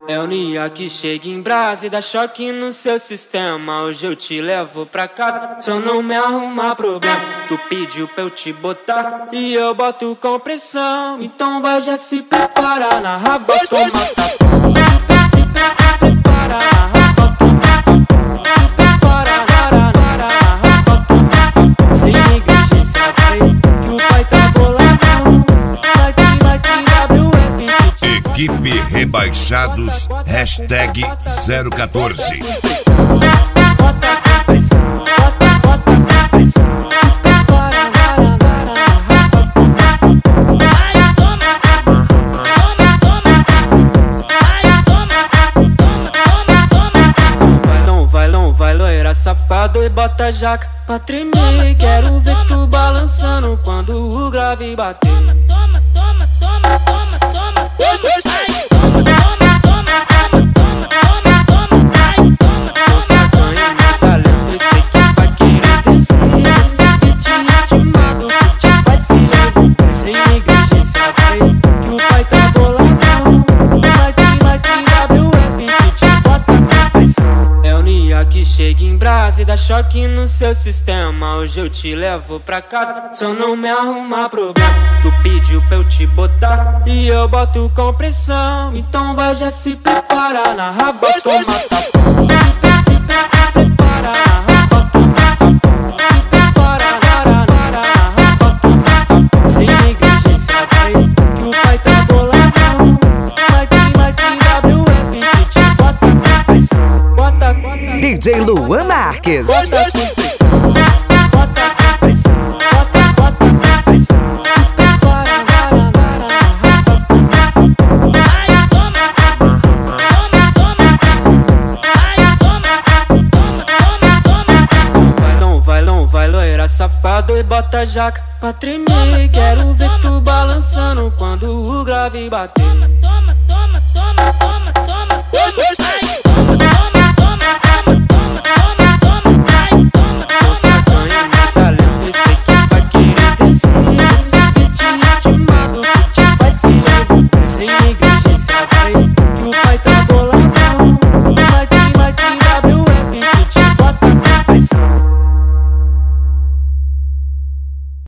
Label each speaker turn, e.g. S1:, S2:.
S1: É o Nia que chega em brasa e dá choque no seu sistema. Hoje eu te levo pra casa, só não me arrumar problema. Tu pediu pra eu te botar e eu boto com pressão. Então vai já se preparar na raba, toma tapa. Prepara na raba, toma tapa. Prepara na raba, toma tapa. Sem negligência vai, que o pai tá boladão.
S2: Equipe Rebaixados, hashtag 014.
S1: Não vai, loira safado e bota jaca pra tremer. Quero ver tu balançando quando o grave bater.
S3: Toma, toma, toma, toma, toma, toma, ai, toma, toma, toma, toma, toma, toma, toma, ai, toma.
S1: Não sacanha meu talento, eu sei que vai querer descer. Esse beat ritmado que te faz se envolver. Sem negligência vai, que o pai tá boladão. Like WF que te bota com pressão. É o Nia que chega em brasa e dá choque no seu sistema. Hoje eu te levo pra casa, só não me arrumar problema. Tu pediu pra eu te botar e eu boto com pressão. Então vai já se preparar na raba, toma tapa. Prepara na raba, toma tapa. Prepara na raba, toma tapa. Sem negligência vai, que o pai tá boladão. Like WF que te bota com pressão. Bota
S4: DJ Luan Marques.
S1: Bota com pressão. Bota com pressão. Bota com pressão. Safado e bota jaca pra tremer. Quero ver tu balançando quando o grave bater.
S3: Toma, toma, toma, toma, toma, toma, ai.